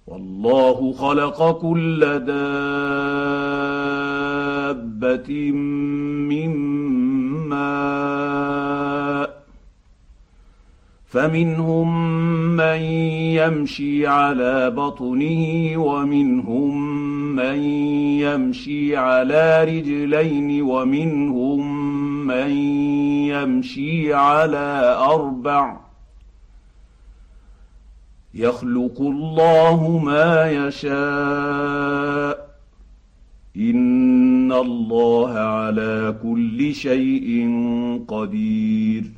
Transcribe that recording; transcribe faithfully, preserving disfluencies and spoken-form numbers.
والله خلق كل دابة من ماء فمنهم من يمشي على بطنه ومنهم من يمشي على رجلين ومنهم من يمشي على أربع يخلق الله ما يشاء إن الله على كل شيء قدير